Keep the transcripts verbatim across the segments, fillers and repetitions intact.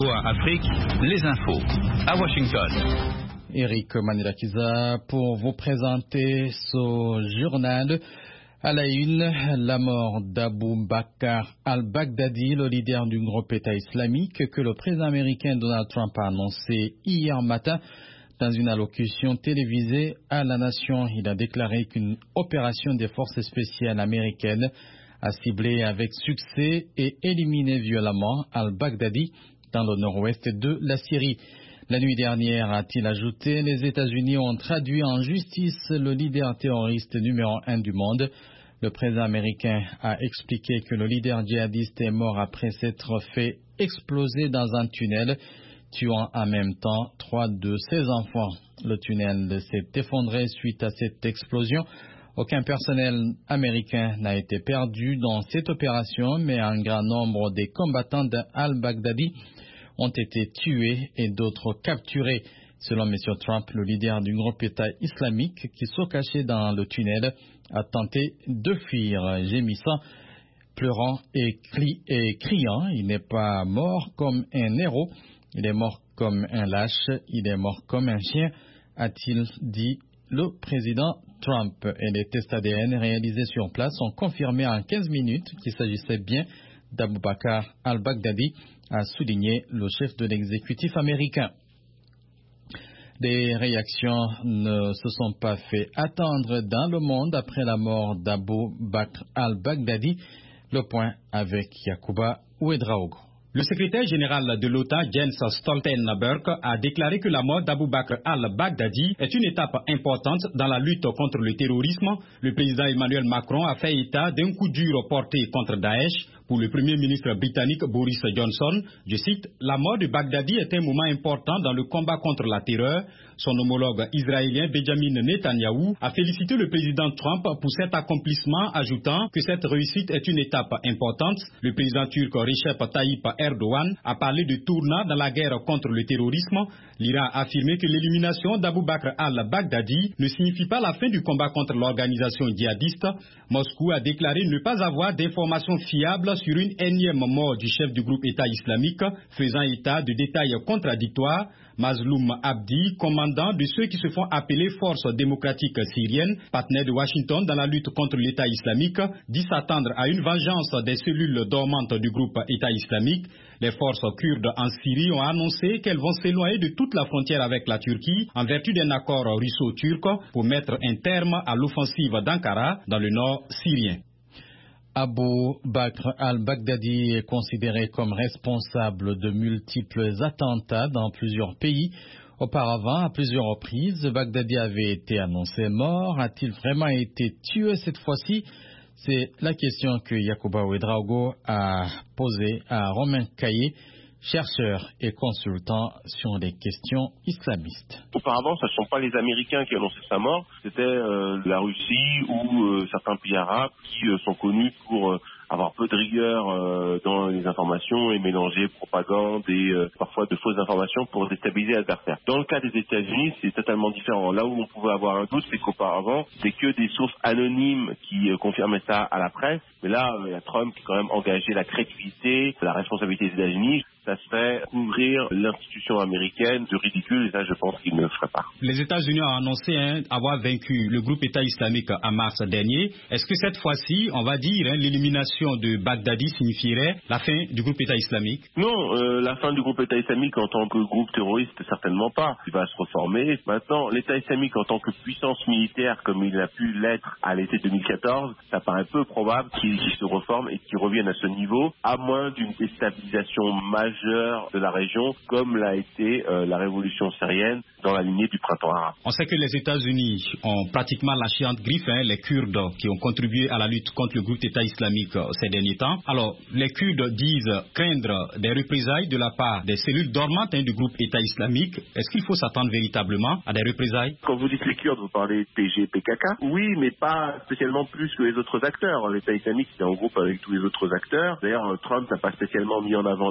Afrique, les infos à Washington. Eric Manirakiza pour vous présenter ce journal. À la une, la mort d'Abou Bakr al-Baghdadi, le leader du groupe État islamique que le président américain Donald Trump a annoncé hier matin dans une allocution télévisée à la nation. Il a déclaré qu'une opération des forces spéciales américaines a ciblé avec succès et éliminé violemment al-Baghdadi dans le nord-ouest de la Syrie. La nuit dernière, a-t-il ajouté, les États-Unis ont traduit en justice le leader terroriste numéro un du monde. Le président américain a expliqué que le leader djihadiste est mort après s'être fait exploser dans un tunnel, tuant en même temps trois de ses enfants. Le tunnel s'est effondré suite à cette explosion. Aucun personnel américain n'a été perdu dans cette opération, mais un grand nombre des combattants d'al-Baghdadi ont été tués et d'autres capturés. Selon M. Trump, le leader du groupe État islamique qui se cachait dans le tunnel a tenté de fuir, gémissant, pleurant et, cri et criant. Il n'est pas mort comme un héros, il est mort comme un lâche, il est mort comme un chien, a-t-il dit le président Trump. Et les tests A D N réalisés sur place ont confirmé en quinze minutes qu'il s'agissait bien d'Abou Bakr al-Baghdadi, a souligné le chef de l'exécutif américain. Des réactions ne se sont pas fait attendre dans le monde après la mort d'Abou Bakr al-Baghdadi. Le point avec Yacouba Ouedraogo. Le secrétaire général de l'OTAN, Jens Stoltenberg, a déclaré que la mort d'Abou Bakr al-Baghdadi est une étape importante dans la lutte contre le terrorisme. Le président Emmanuel Macron a fait état d'un coup dur porté contre Daesh. Pour le premier ministre britannique Boris Johnson, je cite, « La mort de Baghdadi est un moment important dans le combat contre la terreur ». Son homologue israélien Benjamin Netanyahou a félicité le président Trump pour cet accomplissement, ajoutant que cette réussite est une étape importante. Le président turc Recep Tayyip Erdogan a parlé de tournant dans la guerre contre le terrorisme. L'Iran a affirmé que l'élimination d'Abou Bakr al-Baghdadi ne signifie pas la fin du combat contre l'organisation djihadiste. Moscou a déclaré ne pas avoir d'informations fiables sur une énième mort du chef du groupe État islamique, faisant état de détails contradictoires. Mazloum Abdi, commandant de ceux qui se font appeler Forces démocratiques syriennes, partenaire de Washington dans la lutte contre l'État islamique, dit s'attendre à une vengeance des cellules dormantes du groupe État islamique. Les forces kurdes en Syrie ont annoncé qu'elles vont s'éloigner de toute la frontière avec la Turquie en vertu d'un accord russo-turc pour mettre un terme à l'offensive d'Ankara dans le nord syrien. Abou Bakr al-Baghdadi est considéré comme responsable de multiples attentats dans plusieurs pays. Auparavant, à plusieurs reprises, Baghdadi avait été annoncé mort. A-t-il vraiment été tué cette fois-ci? C'est la question que Yacouba Ouedraogo a posée à Romain Caillé, chercheur et consultant sur les questions islamistes. Auparavant, ce ne sont pas les Américains qui annonçaient sa mort, c'était euh, la Russie ou euh, certains pays arabes qui euh, sont connus pour euh, avoir peu de rigueur euh, dans les informations et mélanger propagande et euh, parfois de fausses informations pour déstabiliser l'adversaire. Dans le cas des États-Unis, c'est totalement différent. Là où on pouvait avoir un doute, c'est qu'auparavant, c'est que des sources anonymes qui euh, confirmaient ça à la presse. Mais là, il euh, y a Trump qui a quand même engagé la crédibilité, la responsabilité des États-Unis. Ça serait couvrir l'institution américaine de ridicule, et ça, je pense qu'il ne le ferait pas. Les États-Unis ont annoncé hein, avoir vaincu le groupe État islamique en mars dernier. Est-ce que cette fois-ci, on va dire, hein, l'élimination de Baghdadi signifierait la fin du groupe État islamique? Non, euh, la fin du groupe État islamique en tant que groupe terroriste, certainement pas. Il va se reformer. Maintenant, l'État islamique en tant que puissance militaire, comme il a pu l'être à l'été deux mille quatorze, ça paraît peu probable qu'il se reforme et qu'il revienne à ce niveau, à moins d'une déstabilisation majeure de la région, comme l'a été euh, la révolution syrienne dans la lignée du printemps arabe. On sait que les États-Unis ont pratiquement lâché entre griffes hein, les Kurdes qui ont contribué à la lutte contre le groupe État islamique euh, ces derniers temps. Alors, les Kurdes disent craindre des représailles de la part des cellules dormantes hein, du groupe État islamique. Est-ce qu'il faut s'attendre véritablement à des représailles? Quand vous dites les Kurdes, vous parlez P G, P K K? Oui, mais pas spécialement plus que les autres acteurs. L'État islamique, c'est en groupe avec tous les autres acteurs. D'ailleurs, Trump n'a pas spécialement mis en avant les Kurdes.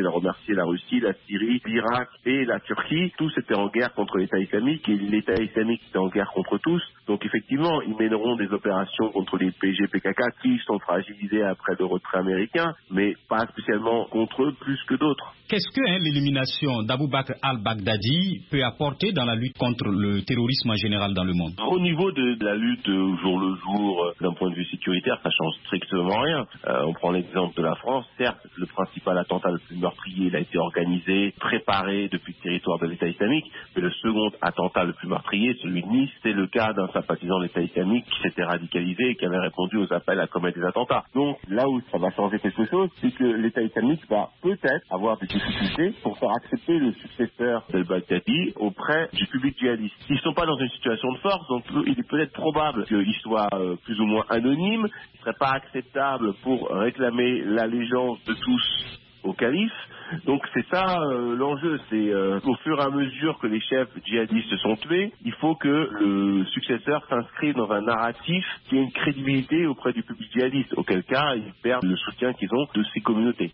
vais remercier la Russie, la Syrie, l'Irak et la Turquie. Tous étaient en guerre contre l'État islamique et l'État islamique était en guerre contre tous. Donc effectivement, ils mèneront des opérations contre les P G P K K qui sont fragilisés après le retrait américain, mais pas spécialement contre eux plus que d'autres. Qu'est-ce que hein, l'élimination d'Abou Bakr al-Baghdadi peut apporter dans la lutte contre le terrorisme en général dans le monde? Au niveau de, de la lutte au jour le jour, d'un point de vue sécuritaire, ça change strictement rien. Euh, on prend l'exemple de la France. Certes, le principal attentat le plus meurtrier, il a été organisé, préparé depuis le territoire de l'État islamique, mais le second attentat le plus meurtrier, celui de Nice, c'est le cas d'un sympathisant de l'État islamique qui s'était radicalisé et qui avait répondu aux appels à commettre des attentats. Donc là où ça va changer quelque chose, c'est que l'État islamique va peut-être avoir des difficultés pour faire accepter le successeur d'al-Baghdadi auprès du public djihadiste. Ils ne sont pas dans une situation de force, donc il est peut-être probable qu'il soit euh, plus ou moins anonyme, il ne serait pas acceptable pour réclamer l'allégeance de tous au calife. Donc c'est ça euh, l'enjeu, c'est euh, au fur et à mesure que les chefs djihadistes sont tués, il faut que le successeur s'inscrive dans un narratif qui ait une crédibilité auprès du public djihadiste, auquel cas ils perdent le soutien qu'ils ont de ces communautés.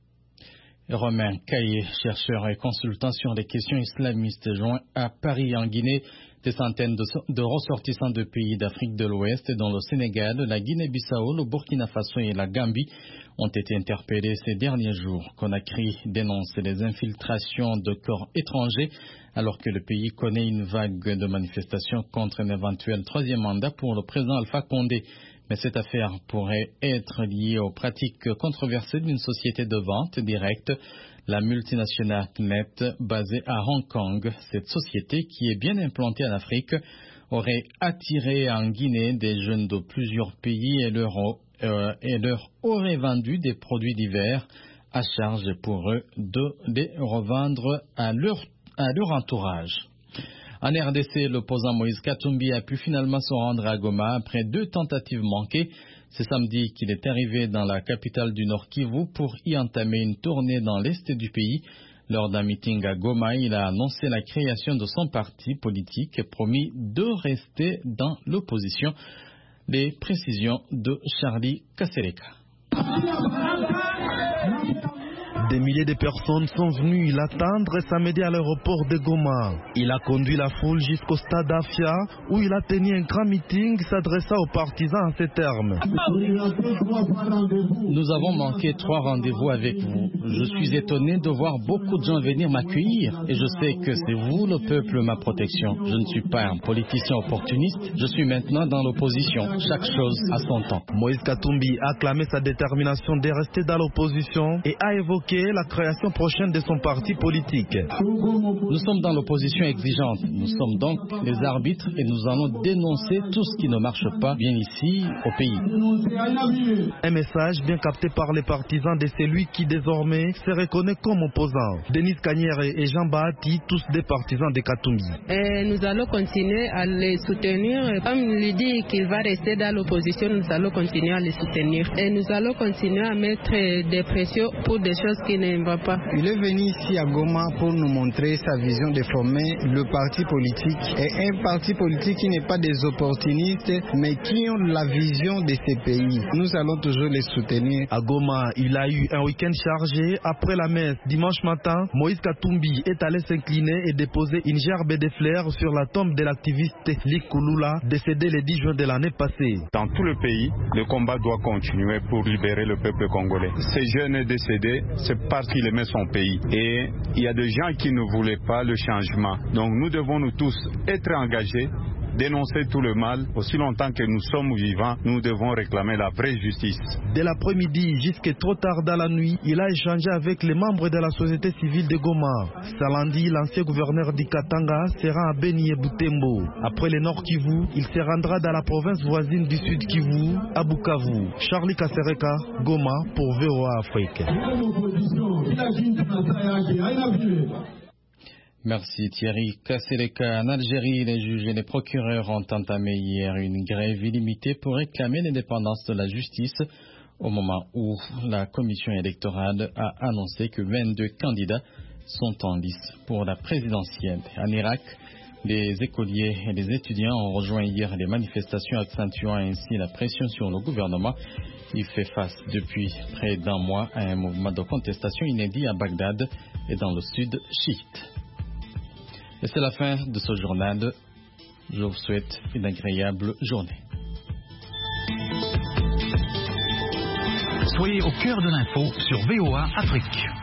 Romain Caillé, chercheur et consultant sur les questions islamistes, joint à Paris en Guinée. Des centaines de, de ressortissants de pays d'Afrique de l'Ouest, dont le Sénégal, la Guinée-Bissau, le Burkina Faso et la Gambie, ont été interpellés ces derniers jours. Conakry dénonce les infiltrations de corps étrangers alors que le pays connaît une vague de manifestations contre un éventuel troisième mandat pour le président Alpha Condé. Mais cette affaire pourrait être liée aux pratiques controversées d'une société de vente directe, la multinationale Net, basée à Hong Kong. Cette société, qui est bien implantée en Afrique, aurait attiré en Guinée des jeunes de plusieurs pays et leur, euh, et leur aurait vendu des produits divers à charge pour eux de les revendre à leur, à leur entourage. En R D C, l'opposant Moïse Katumbi a pu finalement se rendre à Goma après deux tentatives manquées. C'est samedi qu'il est arrivé dans la capitale du Nord Kivu pour y entamer une tournée dans l'est du pays. Lors d'un meeting à Goma, il a annoncé la création de son parti politique et promis de rester dans l'opposition. Les précisions de Charlie Kasereka. Des milliers de personnes sont venues l'attendre samedi à l'aéroport de Goma. Il a conduit la foule jusqu'au stade Afia où il a tenu un grand meeting s'adressant aux partisans en ces termes. Nous avons manqué trois rendez-vous avec vous. Je suis étonné de voir beaucoup de gens venir m'accueillir et je sais que c'est vous, le peuple, ma protection. Je ne suis pas un politicien opportuniste. Je suis maintenant dans l'opposition. Chaque chose à son temps. Moïse Katumbi a clamé sa détermination de rester dans l'opposition et a évoqué la création prochaine de son parti politique. Nous sommes dans l'opposition exigeante. Nous sommes donc les arbitres et nous allons dénoncer tout ce qui ne marche pas bien ici au pays. Un message bien capté par les partisans de celui qui désormais se reconnaît comme opposant. Denis Kanyere et Jean Bahati, tous des partisans de Katumbi. Et nous allons continuer à les soutenir. Comme il lui dit qu'il va rester dans l'opposition, nous allons continuer à les soutenir. Et nous allons continuer à mettre des pressions pour des choses qui ne vont pas. Il est venu ici à Goma pour nous montrer sa vision de former le parti politique. Et un parti politique qui n'est pas des opportunistes, mais qui ont la vision de ces pays. Nous allons toujours les soutenir. À Goma, il a eu un week-end chargé. Après la messe, dimanche matin, Moïse Katumbi est allé s'incliner et déposer une gerbe de fleurs sur la tombe de l'activiste Tesli Kouloula, décédé le dix juin de l'année passée. Dans tout le pays, le combat doit continuer pour libérer le peuple congolais. Ces jeunes décédés, c'est parce qu'il aimait son pays. Et il y a des gens qui ne voulaient pas le changement. Donc nous devons nous tous être engagés, dénoncer tout le mal. Aussi longtemps que nous sommes vivants, nous devons réclamer la vraie justice. Dès l'après-midi jusqu'à trop tard dans la nuit, il a échangé avec les membres de la société civile de Goma. Salandi, l'ancien gouverneur d'Ikatanga, se rend à Beni et Butembo. Après le Nord Kivu, il se rendra dans la province voisine du Sud Kivu, à Bukavu. Charlie Kasereka, Goma pour V O A Afrique. Merci Thierry Kasereka. En Algérie, les juges et les procureurs ont entamé hier une grève illimitée pour réclamer l'indépendance de la justice au moment où la commission électorale a annoncé que vingt-deux candidats sont en lice pour la présidentielle. En Irak, les écoliers et les étudiants ont rejoint hier les manifestations, accentuant ainsi la pression sur le gouvernement. Il fait face depuis près d'un mois à un mouvement de contestation inédit à Bagdad. et dans le sud chiite. Et c'est la fin de ce journal. Je vous souhaite une agréable journée. Soyez au cœur de l'info sur V O A Afrique.